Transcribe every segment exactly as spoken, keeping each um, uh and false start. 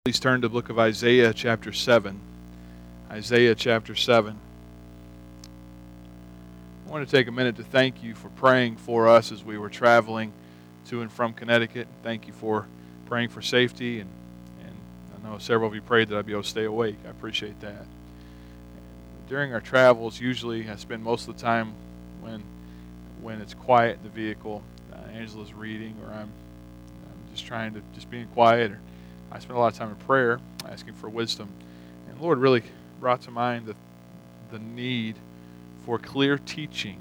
Please turn to the book of Isaiah chapter seven. Isaiah chapter seven. I want to take a minute to thank you for praying for us as we were traveling to and from Connecticut. Thank you for praying for safety, and, and I know several of you prayed that I'd be able to stay awake. I appreciate that. During our travels, usually I spend most of the time when when it's quiet in the vehicle. Uh, Angela's reading, or I'm, I'm just trying to just being quiet, or I spend a lot of time in prayer, asking for wisdom. And the Lord really brought to mind the, the need for clear teaching.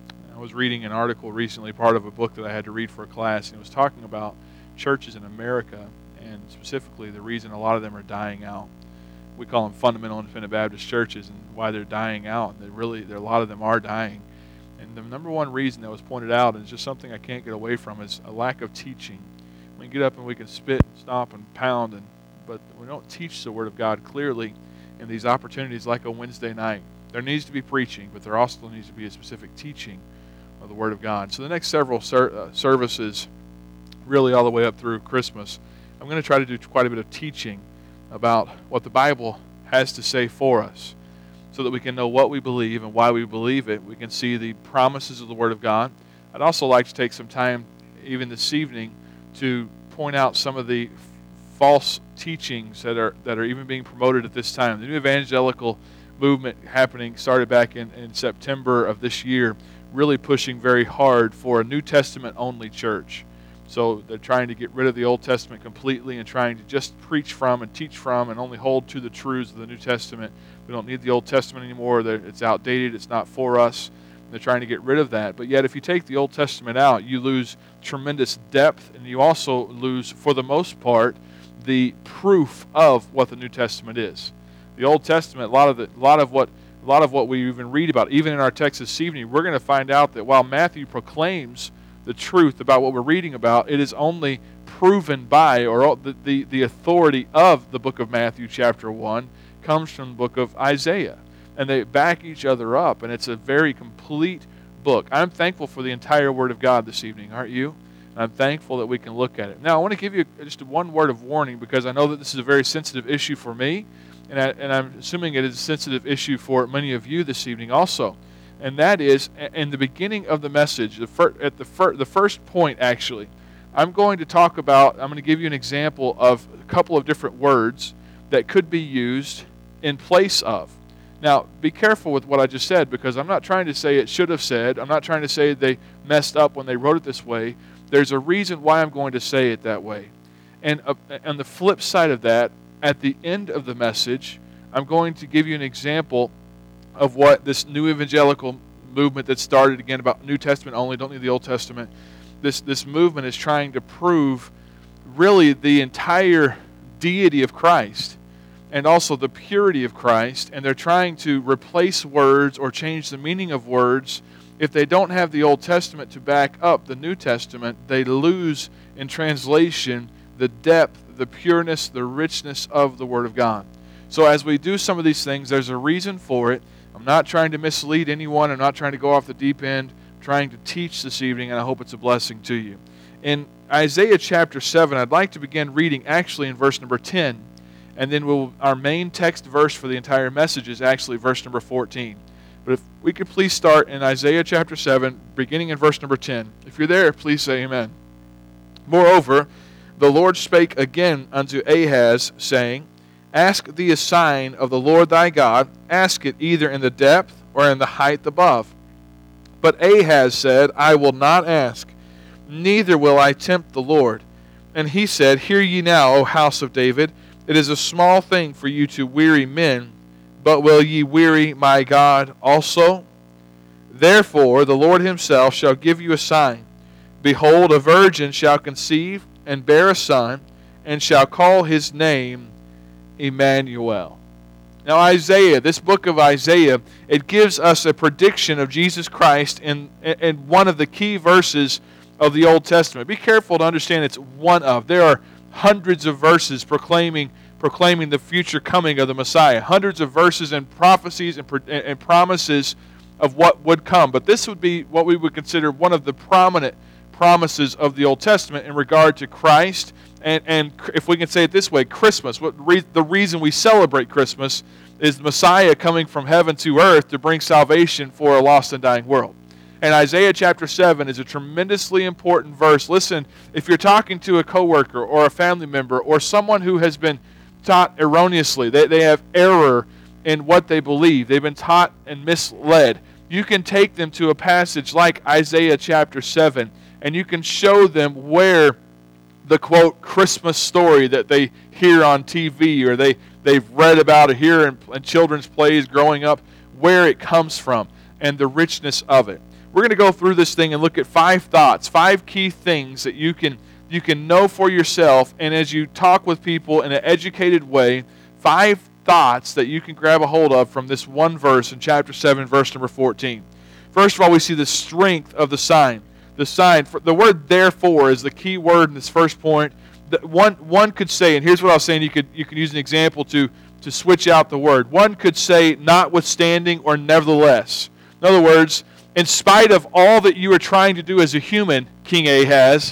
I was reading an article recently, part of a book that I had to read for a class, and it was talking about churches in America, and specifically the reason a lot of them are dying out. We call them fundamental independent Baptist churches, and why they're dying out. And they really, a lot of them are dying. And the number one reason that was pointed out, and it's just something I can't get away from, is a lack of teaching. We can get up and we can spit and stomp and pound, and but we don't teach the Word of God clearly in these opportunities like a Wednesday night. There needs to be preaching, but there also needs to be a specific teaching of the Word of God. So the next several ser- uh, services, really all the way up through Christmas, I'm going to try to do quite a bit of teaching about what the Bible has to say for us, so that we can know what we believe and why we believe it. We can see the promises of the Word of God. I'd also like to take some time, even this evening, to point out some of the f- false teachings that are that are even being promoted at this time. The new evangelical movement happening started back in, in September of this year, really pushing very hard for a New Testament only church. So they're trying to get rid of the Old Testament completely and trying to just preach from and teach from and only hold to the truths of the New Testament. We don't need the Old Testament anymore. It's outdated. It's not for us. They're trying to get rid of that. But yet if you take the Old Testament out, you lose tremendous depth, and you also lose, for the most part, the proof of what the New Testament is. The Old Testament, a lot of the, a lot of what, a lot of what we even read about, even in our text this evening, we're going to find out that while Matthew proclaims the truth about what we're reading about, it is only proven by, or the, the, the authority of the book of Matthew chapter one comes from the book of Isaiah. And they back each other up, and it's a very complete book. I'm thankful for the entire Word of God this evening, aren't you? And I'm thankful that we can look at it. Now, I want to give you just one word of warning, because I know that this is a very sensitive issue for me, and, I, and I'm assuming it is a sensitive issue for many of you this evening also. And that is, in the beginning of the message, the fir- at the, fir- the first point, actually, I'm going to talk about, I'm going to give you an example of a couple of different words that could be used in place of. Now, be careful with what I just said, because I'm not trying to say it should have said. I'm not trying to say they messed up when they wrote it this way. There's a reason why I'm going to say it that way. And uh, on the flip side of that, at the end of the message, I'm going to give you an example of what this new evangelical movement that started, again, about New Testament only, don't need the Old Testament. This, this movement is trying to prove really the entire deity of Christ, and also the purity of Christ, and they're trying to replace words or change the meaning of words. If they don't have the Old Testament to back up the New Testament, they lose in translation the depth, the pureness, the richness of the Word of God. So as we do some of these things, there's a reason for it. I'm not trying to mislead anyone. I'm not trying to go off the deep end. I'm trying to teach this evening, and I hope it's a blessing to you. In Isaiah chapter seven, I'd like to begin reading actually in verse number ten. And then we'll, our main text verse for the entire message is actually verse number fourteen. But if we could please start in Isaiah chapter seven, beginning in verse number ten. If you're there, please say amen. Moreover, the Lord spake again unto Ahaz, saying, Ask thee a sign of the Lord thy God, ask it either in the depth or in the height above. But Ahaz said, I will not ask, neither will I tempt the Lord. And he said, Hear ye now, O house of David, it is a small thing for you to weary men, but will ye weary my God also? Therefore the Lord himself shall give you a sign. Behold, a virgin shall conceive and bear a son, and shall call his name Emmanuel. Now Isaiah, this book of Isaiah, it gives us a prediction of Jesus Christ in, in one of the key verses of the Old Testament. Be careful to understand it's one of. There are hundreds of verses proclaiming proclaiming the future coming of the Messiah. Hundreds of verses and prophecies and, and promises of what would come. But this would be what we would consider one of the prominent promises of the Old Testament in regard to Christ, and, and if we can say it this way, Christmas. What re- the reason we celebrate Christmas is the Messiah coming from heaven to earth to bring salvation for a lost and dying world. And Isaiah chapter seven is a tremendously important verse. Listen, if you're talking to a coworker or a family member or someone who has been taught erroneously, they, they have error in what they believe, they've been taught and misled, you can take them to a passage like Isaiah chapter seven, and you can show them where the, quote, Christmas story that they hear on T V or they, they've read about it here in, in children's plays growing up, where it comes from and the richness of it. We're going to go through this thing and look at five thoughts, five key things that you can you can know for yourself, and as you talk with people in an educated way, five thoughts that you can grab a hold of from this one verse in chapter seven, verse number fourteen. First of all, we see the strength of the sign. The sign, the word therefore is the key word in this first point. One, one could say, and here's what I was saying, you could you could use an example to, to switch out the word. One could say notwithstanding or nevertheless. In other words, in spite of all that you are trying to do as a human, King Ahaz,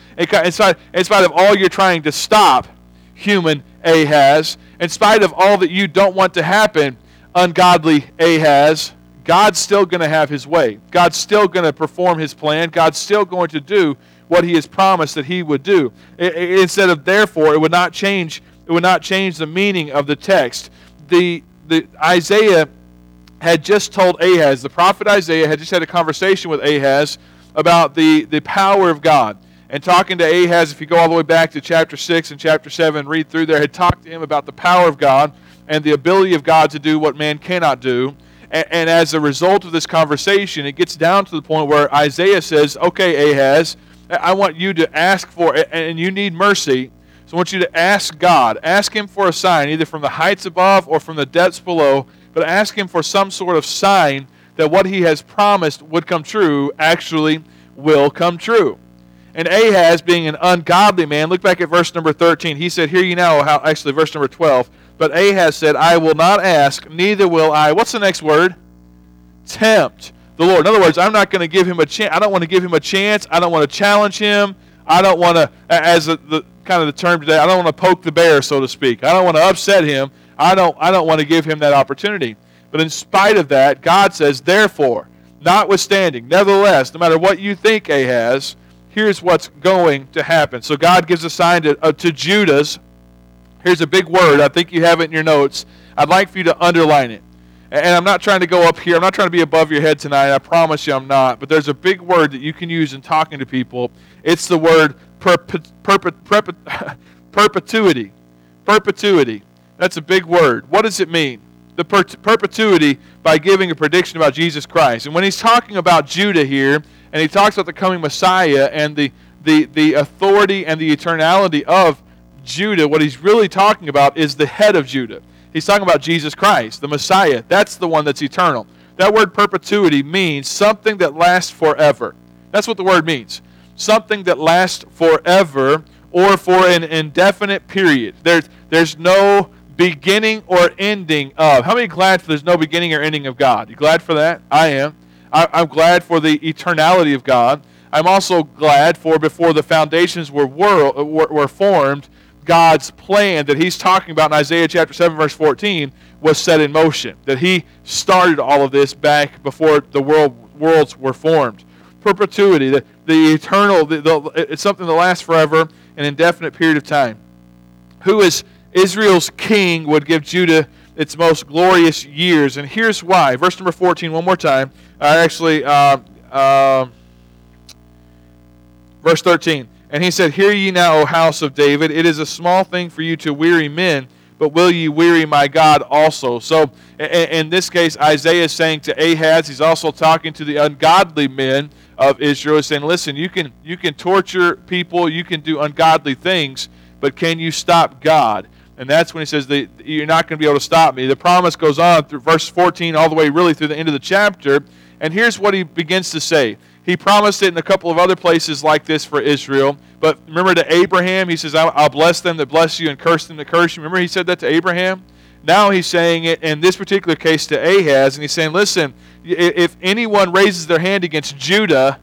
in spite, in spite of all you're trying to stop, human Ahaz, in spite of all that you don't want to happen, ungodly Ahaz, God's still going to have his way. God's still going to perform his plan. God's still going to do what he has promised that he would do. It, it, instead of therefore, it would not change. It would not change the meaning of the text. The the Isaiah had just told Ahaz, the prophet Isaiah had just had a conversation with Ahaz about the, the power of God. And talking to Ahaz, if you go all the way back to chapter six and chapter seven, read through there, had talked to him about the power of God and the ability of God to do what man cannot do. And, and as a result of this conversation, it gets down to the point where Isaiah says, okay, Ahaz, I want you to ask for, and you need mercy, so I want you to ask God, ask him for a sign, either from the heights above or from the depths below, but ask him for some sort of sign that what he has promised would come true actually will come true. And Ahaz, being an ungodly man, look back at verse number thirteen. He said, hear ye now, how, actually verse number twelve, but Ahaz said, I will not ask, neither will I, what's the next word? Tempt the Lord. In other words, I'm not going to give him a chance. I don't want to give him a chance. I don't want to challenge him. I don't want to, as a, the kind of the term today, I don't want to poke the bear, so to speak. I don't want to upset him. I don't I don't want to give him that opportunity. But in spite of that, God says, therefore, notwithstanding, nevertheless, no matter what you think, Ahaz, here's what's going to happen. So God gives a sign to, uh, to Judah's. Here's a big word. I think you have it in your notes. I'd like for you to underline it. And I'm not trying to go up here. I'm not trying to be above your head tonight. I promise you I'm not. But there's a big word that you can use in talking to people. It's the word perpet, perpet, perpet, perpetuity. Perpetuity. That's a big word. What does it mean? The per- perpetuity by giving a prediction about Jesus Christ. And when he's talking about Judah here, and he talks about the coming Messiah and the, the, the authority and the eternality of Judah, what he's really talking about is the head of Judah. He's talking about Jesus Christ, the Messiah. That's the one that's eternal. That word perpetuity means something that lasts forever. That's what the word means. Something that lasts forever or for an indefinite period. There's, there's no beginning or ending of. How many are glad for there's no beginning or ending of God? You glad for that? I am. I, I'm glad for the eternality of God. I'm also glad for before the foundations were, were, were formed, God's plan that he's talking about in Isaiah chapter seven, verse fourteen, was set in motion. That he started all of this back before the world worlds were formed. Perpetuity, the, the eternal, the, the, it's something that lasts forever, an indefinite period of time. Who is Israel's king would give Judah its most glorious years. And here's why. Verse number fourteen, one more time. Uh, actually, uh, uh, verse thirteen. And he said, hear ye now, O house of David, it is a small thing for you to weary men, but will ye weary my God also? So in this case, Isaiah is saying to Ahaz, he's also talking to the ungodly men of Israel, he's saying, listen, you can, you can torture people, you can do ungodly things, but can you stop God? And that's when he says, that you're not going to be able to stop me. The promise goes on through verse fourteen all the way really through the end of the chapter. And here's what he begins to say. He promised it in a couple of other places like this for Israel. But remember to Abraham, he says, I'll bless them that bless you and curse them that curse you. Remember he said that to Abraham? Now he's saying it in this particular case to Ahaz. And he's saying, listen, if anyone raises their hand against Judah,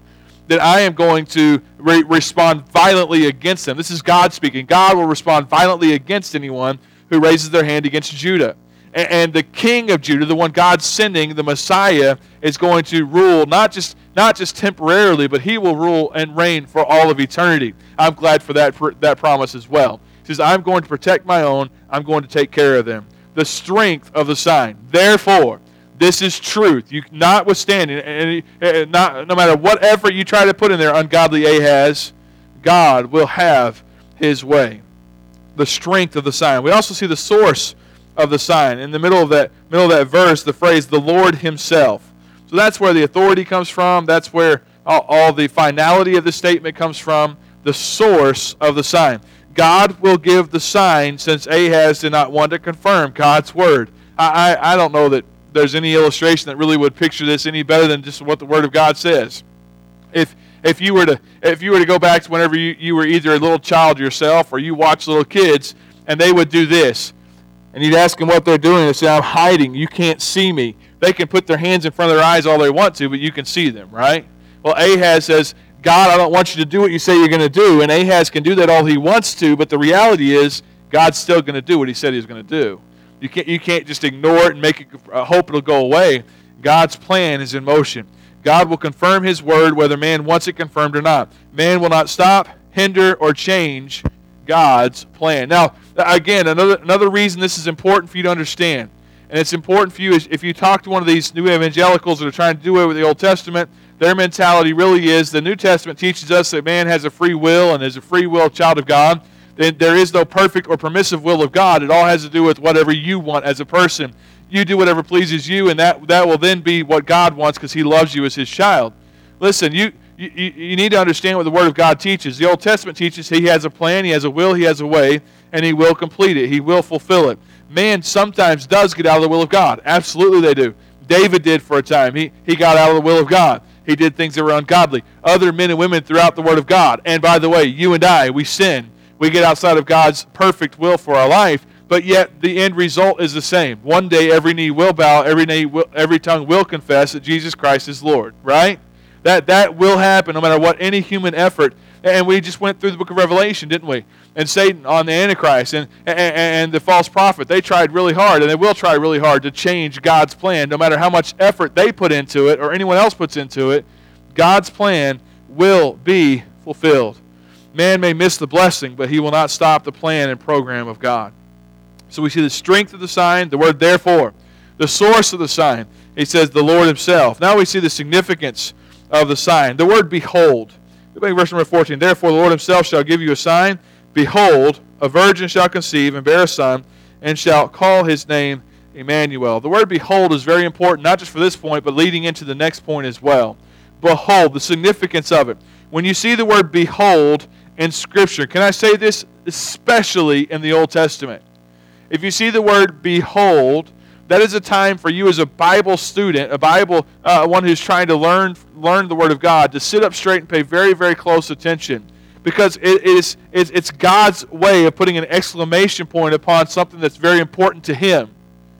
then I am going to re- respond violently against them. This is God speaking. God will respond violently against anyone who raises their hand against Judah. And, and the king of Judah, the one God's sending, the Messiah, is going to rule not just not just temporarily, but he will rule and reign for all of eternity. I'm glad for that, for that promise as well. He says, I'm going to protect my own. I'm going to take care of them. The strength of the sign. Therefore, this is truth. You notwithstanding, and, and not, no matter what effort you try to put in there, ungodly Ahaz, God will have his way. The strength of the sign. We also see the source of the sign. In the middle of that middle of that verse, the phrase, the Lord himself. So that's where the authority comes from. That's where all, all the finality of the statement comes from. The source of the sign. God will give the sign, since Ahaz did not want to confirm God's word. I, I, I don't know that there's any illustration that really would picture this any better than just what the Word of God says. If if you were to if you were to go back to whenever you, you were either a little child yourself or you watch little kids and they would do this, and you'd ask them what they're doing, they say, I'm hiding, you can't see me. They can put their hands in front of their eyes all they want to, but you can see them, right? Well, Ahaz says, God, I don't want you to do what you say you're going to do, and Ahaz can do that all he wants to, but the reality is God's still going to do what he said he was going to do. You can't, you can't just ignore it and make it, uh, hope it'll go away. God's plan is in motion. God will confirm his word whether man wants it confirmed or not. Man will not stop, hinder, or change God's plan. Now, again, another another reason this is important for you to understand, and it's important for you is if you talk to one of these new evangelicals that are trying to do away with the Old Testament, their mentality really is the New Testament teaches us that man has a free will and is a free will child of God. There is no perfect or permissive will of God. It all has to do with whatever you want as a person. You do whatever pleases you, and that, that will then be what God wants because he loves you as his child. Listen, you, you, you need to understand what the Word of God teaches. The Old Testament teaches he has a plan, he has a will, he has a way, and he will complete it. He will fulfill it. Man sometimes does get out of the will of God. Absolutely they do. David did for a time. He, he got out of the will of God. He did things that were ungodly. Other men and women throughout the Word of God. And by the way, you and I, we sin. We get outside of God's perfect will for our life, but yet the end result is the same. One day every knee will bow, every knee will, every tongue will confess that Jesus Christ is Lord, right? That that will happen no matter what any human effort. And we just went through the book of Revelation, didn't we? And Satan on the Antichrist and, and, and the false prophet, they tried really hard, and they will try really hard to change God's plan. No matter how much effort they put into it or anyone else puts into it, God's plan will be fulfilled. Man may miss the blessing, but he will not stop the plan and program of God. So we see the strength of the sign, the word therefore. The source of the sign, he says the Lord himself. Now we see the significance of the sign. The word behold. Verse number fourteen, therefore the Lord himself shall give you a sign. Behold, a virgin shall conceive and bear a son, and shall call his name Emmanuel. The word behold is very important, not just for this point, but leading into the next point as well. Behold, the significance of it. When you see the word behold in Scripture, can I say this especially in the Old Testament? If you see the word behold, that is a time for you as a Bible student, a Bible, uh, one who's trying to learn learn the Word of God, to sit up straight and pay very, very close attention. Because it is it's God's way of putting an exclamation point upon something that's very important to Him.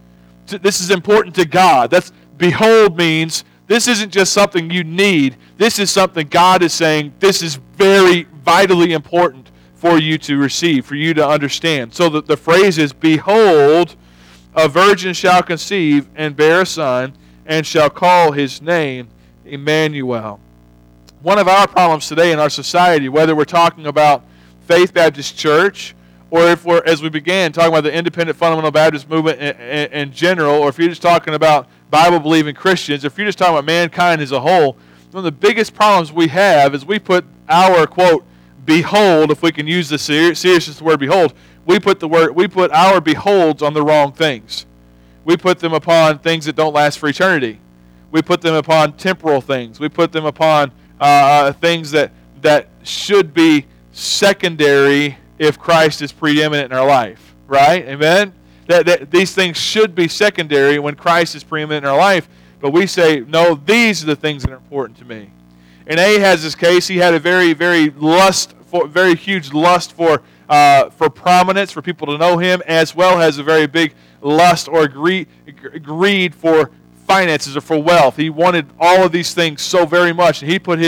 This is important to God. That's behold means this isn't just something you need. This is something God is saying, this is very vitally important for you to receive, for you to understand. So that the phrase is, behold, a virgin shall conceive and bear a son, and shall call his name Emmanuel. One of our problems today in our society, whether we're talking about Faith Baptist Church, or if we're, as we began, talking about the independent fundamental Baptist movement in, in, in general, or if you're just talking about Bible-believing Christians, if you're just talking about mankind as a whole, one of the biggest problems we have is we put our, quote, behold, if we can use the ser- seriousness of the word behold, we put the word we put our beholds on the wrong things. We put them upon things that don't last for eternity. We put them upon temporal things. We put them upon uh, things that that should be secondary if Christ is preeminent in our life. Right? Amen? That, that these things should be secondary when Christ is preeminent in our life, but we say, no, these are the things that are important to me. In Ahaz's case, he had a very, very lust for very huge lust for uh, for prominence, for people to know him, as well as a very big lust or greed, greed for finances or for wealth. He wanted all of these things so very much, and he put his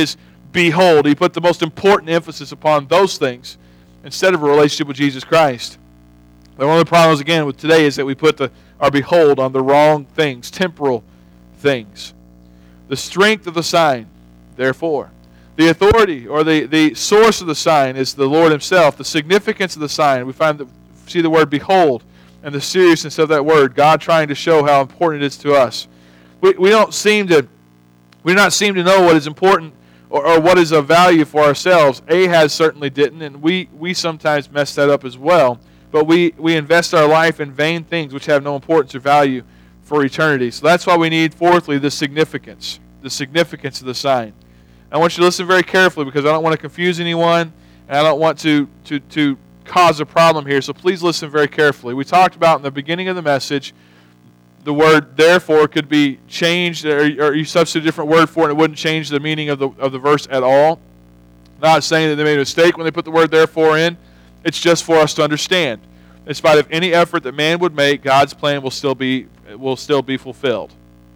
behold. He put the most important emphasis upon those things instead of a relationship with Jesus Christ. But one of the problems, again, with today is that we put the, our behold on the wrong things, temporal things. The strength of the sign, therefore. The authority or the, the source of the sign is the Lord himself. The significance of the sign, we find that, see the word behold and the seriousness of that word, God trying to show how important it is to us. We, we don't seem to we do not seem to know what is important or, or what is of value for ourselves. Ahaz certainly didn't, and we, we sometimes mess that up as well. But we, we invest our life in vain things which have no importance or value for eternity. So that's why we need, fourthly, the significance. The significance of the sign. I want you to listen very carefully because I don't want to confuse anyone, and I don't want to, to, to cause a problem here. So please listen very carefully. We talked about in the beginning of the message, the word therefore could be changed, or, or you substitute a different word for it, and it wouldn't change the meaning of the, of the verse at all. Not saying that they made a mistake when they put the word therefore in. It's just for us to understand. In spite of any effort that man would make, God's plan will still be will still be fulfilled.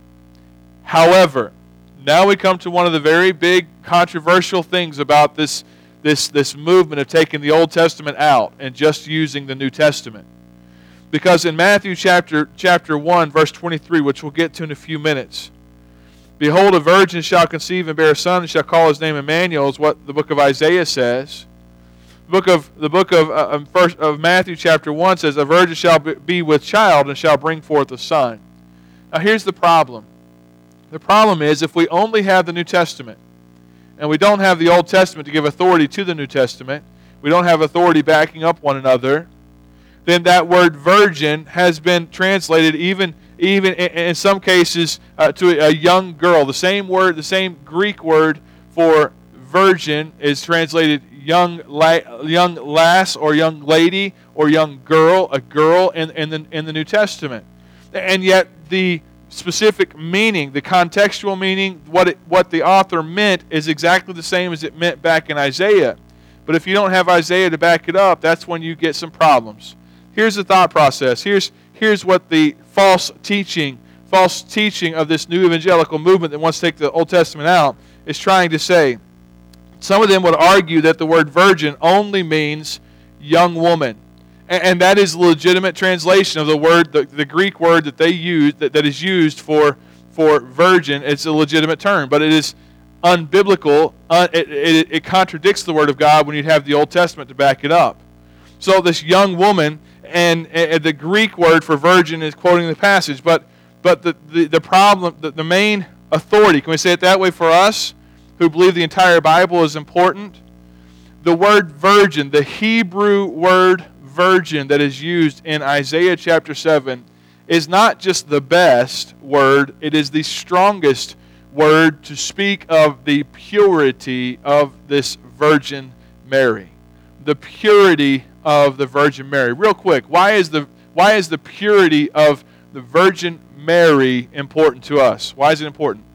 However, now we come to one of the very big controversial things about this, this, this movement of taking the Old Testament out and just using the New Testament. Because in Matthew chapter, chapter one, verse twenty-three, which we'll get to in a few minutes, behold, a virgin shall conceive and bear a son and shall call his name Emmanuel, is what the book of Isaiah says. The book of, the book of, uh, first, of Matthew chapter one says, a virgin shall be with child and shall bring forth a son. Now here's the problem. The problem is if we only have the New Testament and we don't have the Old Testament to give authority to the New Testament, we don't have authority backing up one another, then that word virgin has been translated even, even in some cases uh, to a young girl. The same word, the same Greek word for virgin is translated young la- young lass or young lady or young girl, a girl in, in, the, in the New Testament. And yet the specific meaning, the contextual meaning, what it, what the author meant is exactly the same as it meant back in Isaiah. But if you don't have Isaiah to back it up, that's when you get some problems. Here's the thought process. Here's, here's what the false teaching, false teaching of this new evangelical movement that wants to take the Old Testament out is trying to say. Some of them would argue that the word virgin only means young woman. And, and that is a legitimate translation of the word, the, the Greek word that they use, that, that is used for, for virgin. It's a legitimate term, but it is unbiblical. Uh, it, it, it contradicts the word of God when you have the Old Testament to back it up. So this young woman, and, and the Greek word for virgin is quoting the passage, but but the, the, the problem, the, the main authority, can we say it that way for us, who believe the entire Bible is important? The word virgin, the Hebrew word virgin that is used in Isaiah chapter seven, is not just the best word, it is the strongest word to speak of the purity of this Virgin Mary. The purity of the Virgin Mary. Real quick, why is the why is the purity of the Virgin Mary important to us? Why is it important?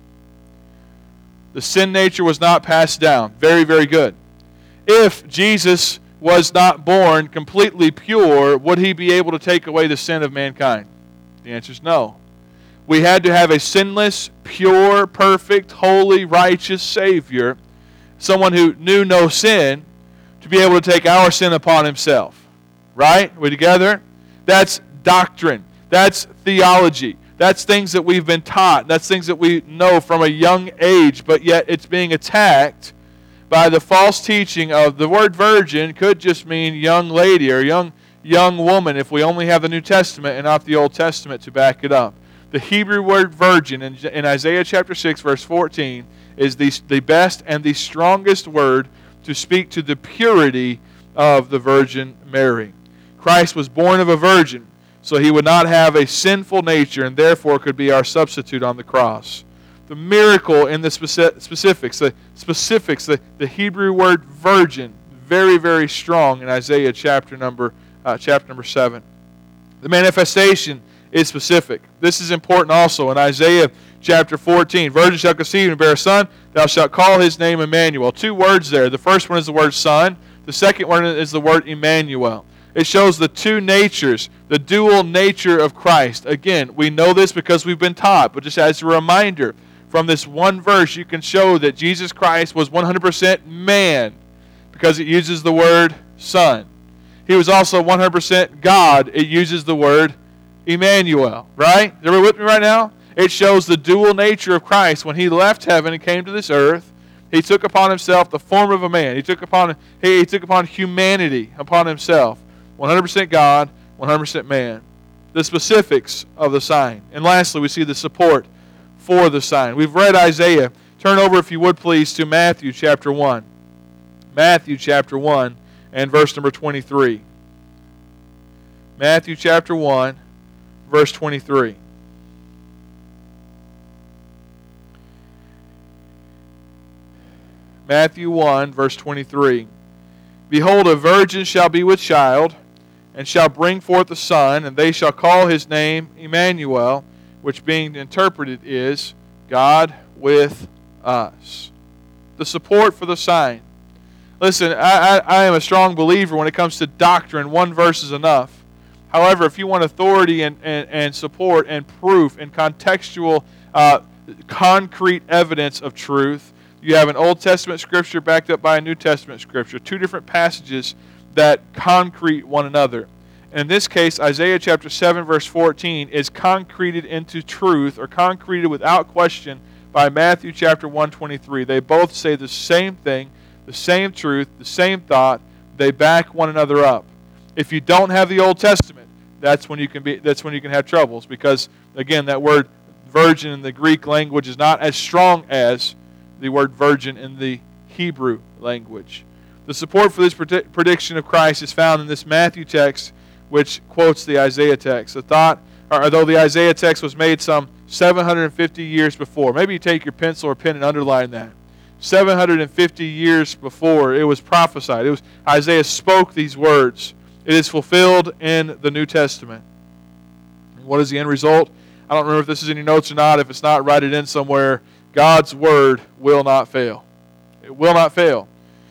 The sin nature was not passed down. Very, very good. If Jesus was not born completely pure, would he be able to take away the sin of mankind? The answer is no. We had to have a sinless, pure, perfect, holy, righteous Savior, someone who knew no sin, to be able to take our sin upon himself. Right? Are we together? That's doctrine. That's theology. That's things that we've been taught. That's things that we know from a young age, but yet it's being attacked by the false teaching of the word virgin could just mean young lady or young young woman if we only have the New Testament and not the Old Testament to back it up. The Hebrew word virgin in, in Isaiah chapter six, verse fourteen, is the, the best and the strongest word to speak to the purity of the Virgin Mary. Christ was born of a virgin, so he would not have a sinful nature and therefore could be our substitute on the cross. The miracle in the specifics, the specifics, the, the Hebrew word virgin, very, very strong in Isaiah chapter number uh, chapter number seven. The manifestation is specific. This is important also in Isaiah chapter fourteen. Virgin shall conceive and bear a son. Thou shalt call his name Emmanuel. Two words there. The first one is the word son. The second one is the word Emmanuel. It shows the two natures, the dual nature of Christ. Again, we know this because we've been taught, but just as a reminder, From this one verse, you can show that Jesus Christ was one hundred percent man because it uses the word Son. He was also one hundred percent God. It uses the word Emmanuel. Right? Is everybody with me right now? It shows the dual nature of Christ. When he left heaven and came to this earth, he took upon himself the form of a man. He took upon he, he took upon humanity upon himself. one hundred percent God, one hundred percent man. The specifics of the sign. And lastly, we see the support for the sign. We've read Isaiah. Turn over, if you would please, to Matthew chapter one. Matthew chapter one and verse number twenty-three. Matthew chapter one, verse twenty-three. Matthew one, verse twenty-three. Behold, a virgin shall be with child, and shall bring forth a son, and they shall call his name Emmanuel, which being interpreted is God with us. The support for the sign. Listen, I, I, I am a strong believer when it comes to doctrine. One verse is enough. However, if you want authority and, and, and support and proof and contextual, uh, concrete evidence of truth, you have an Old Testament scripture backed up by a New Testament scripture. Two different passages that concrete one another. In this case, Isaiah chapter seven, verse fourteen is concreted into truth, or concreted without question, by Matthew chapter one, twenty-three. They both say the same thing, the same truth, the same thought. They back one another up. If you don't have the Old Testament, that's when you can be. That's when you can have troubles, because again, that word virgin in the Greek language is not as strong as the word virgin in the Hebrew language. The support for this prediction of Christ is found in this Matthew text, which quotes the Isaiah text. The thought, although the Isaiah text was made some seven hundred fifty years before, maybe you take your pencil or pen and underline that. seven hundred fifty years before it was prophesied. It was Isaiah spoke these words. It is fulfilled in the New Testament. And what is the end result? I don't remember if this is in your notes or not. If it's not, write it in somewhere. God's word will not fail. It will not fail.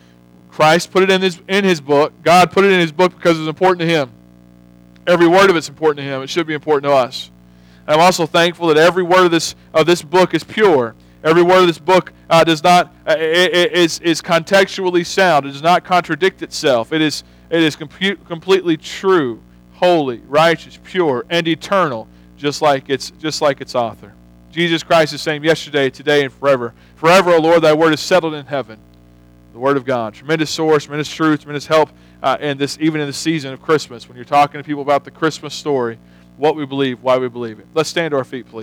Christ put it in his, in his book. God put it in his book because it was important to him. Every word of it's important to him. It should be important to us. And I'm also thankful that every word of this of this book is pure. Every word of this book uh, does not uh, is is contextually sound. It does not contradict itself. It is it is compu- completely true, holy, righteous, pure, and eternal, just like its just like its author. Jesus Christ is the same yesterday, today, and forever. Forever, O Lord, thy word is settled in heaven. The word of God, tremendous source, tremendous truth, tremendous help. Uh, in this, even in the season of Christmas, when you're talking to people about the Christmas story, what we believe, why we believe it. Let's stand to our feet, please.